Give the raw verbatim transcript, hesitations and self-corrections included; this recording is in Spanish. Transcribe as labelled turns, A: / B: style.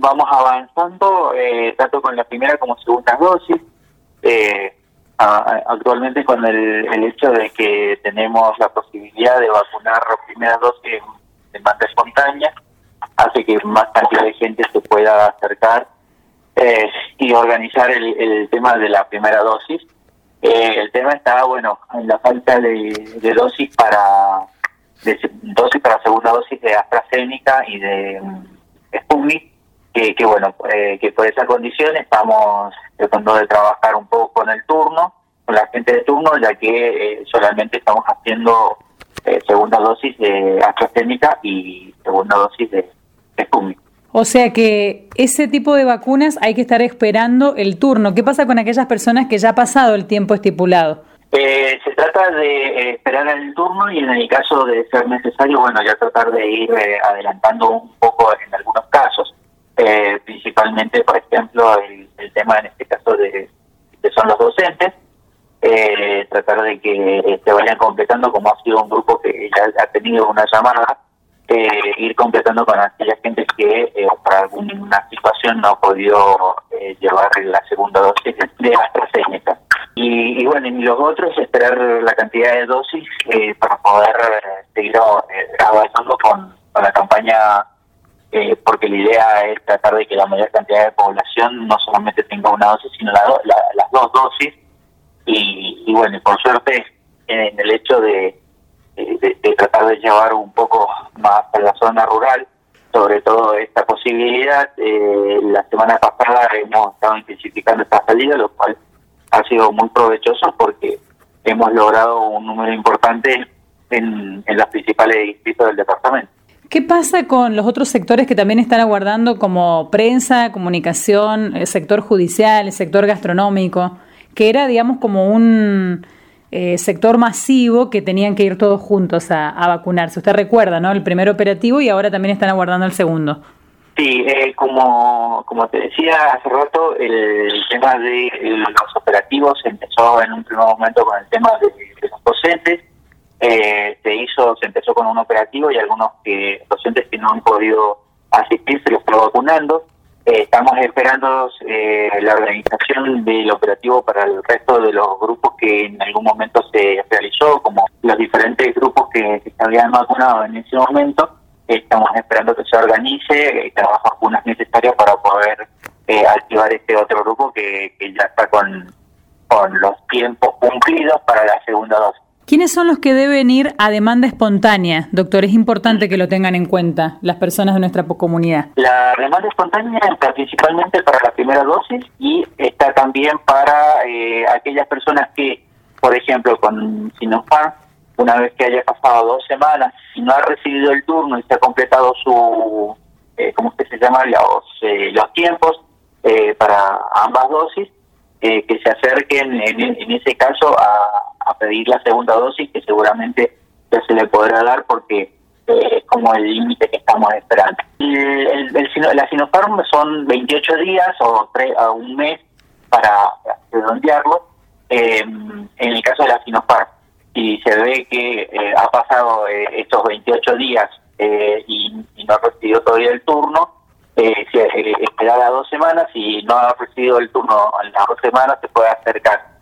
A: vamos avanzando eh, tanto con la primera como segunda dosis. Eh, a, actualmente con el, el hecho de que tenemos la posibilidad de vacunar la primera dosis de manera espontánea, hace que más cantidad de gente se pueda acercar eh, y organizar el, el tema de la primera dosis. Eh, el tema está, bueno, en la falta de, de dosis para de dosis para segunda dosis de AstraZeneca y de um, Sputnik, que, que bueno, eh, que por esa condición estamos tratando de trabajar un poco con el turno, con la gente de turno, ya que eh, solamente estamos haciendo eh, segunda dosis de AstraZeneca y segunda dosis de, de Sputnik.
B: O sea que ese tipo de vacunas hay que estar esperando el turno. ¿Qué pasa con aquellas personas que ya ha pasado el tiempo estipulado?
A: Eh, se trata de eh, esperar el turno y en el caso de ser necesario, bueno, ya tratar de ir eh, adelantando un poco en algunos casos. Eh, principalmente, por ejemplo, el, el tema en este caso de que son los docentes. Eh, tratar de que se vayan completando, como ha sido un grupo que ya ha tenido una llamada, Eh, ir completando con aquella gente que eh, por alguna situación no ha podido eh, llevar la segunda dosis de AstraZeneca. Y, y bueno, y los otros, esperar la cantidad de dosis eh, para poder eh, seguir eh, avanzando con, con la campaña, eh, porque la idea es tratar de que la mayor cantidad de población no solamente tenga una dosis, sino la, la, las dos dosis. Y, y bueno, y por suerte, en el hecho de De, de tratar de llevar un poco más a la zona rural, sobre todo esta posibilidad. Eh, la semana pasada hemos estado intensificando esta salida, lo cual ha sido muy provechoso porque hemos logrado un número importante en, en los principales distritos del departamento.
B: ¿Qué pasa con los otros sectores que también están aguardando, como prensa, comunicación, el sector judicial, el sector gastronómico, que era, digamos, como un Eh, sector masivo que tenían que ir todos juntos a, a vacunarse? Usted recuerda, ¿no? El primer operativo y ahora también están aguardando el segundo.
A: Sí, eh, como como te decía hace rato, el tema de los operativos empezó en un primer momento con el tema de, de los docentes. Eh, se hizo, se empezó con un operativo y algunos que docentes que no han podido asistir se los está vacunando. Eh, estamos esperando eh, la organización del operativo para el resto de los grupos que en algún momento se realizó, como los diferentes grupos que, que se habían vacunado en ese momento. Estamos esperando que se organice y que las vacunas necesarias para poder eh, activar este otro grupo que, que ya está con, con los tiempos cumplidos para la segunda dosis.
B: ¿Quiénes son los que deben ir a demanda espontánea, doctor? Es importante que lo tengan en cuenta las personas de nuestra comunidad.
A: La demanda espontánea está principalmente para la primera dosis y está también para eh, aquellas personas que, por ejemplo, con Sinopharm, una vez que haya pasado dos semanas y no ha recibido el turno y se ha completado su, eh, ¿cómo que se llama? Los, eh, los tiempos eh, para ambas dosis, eh, que se acerquen en, en ese caso a, a pedir la segunda dosis, que seguramente ya se le podrá dar porque eh, es como el límite que estamos esperando. Y el, el, el, la Sinopharm son veintiocho días o tres, a un mes para redondearlo. Eh, en el caso de la Sinopharm, si se ve que eh, ha pasado eh, estos veintiocho días eh, y, y no ha recibido todavía el turno, eh, si, eh, esperar a dos semanas y no ha recibido el turno en las dos semanas, se puede acercar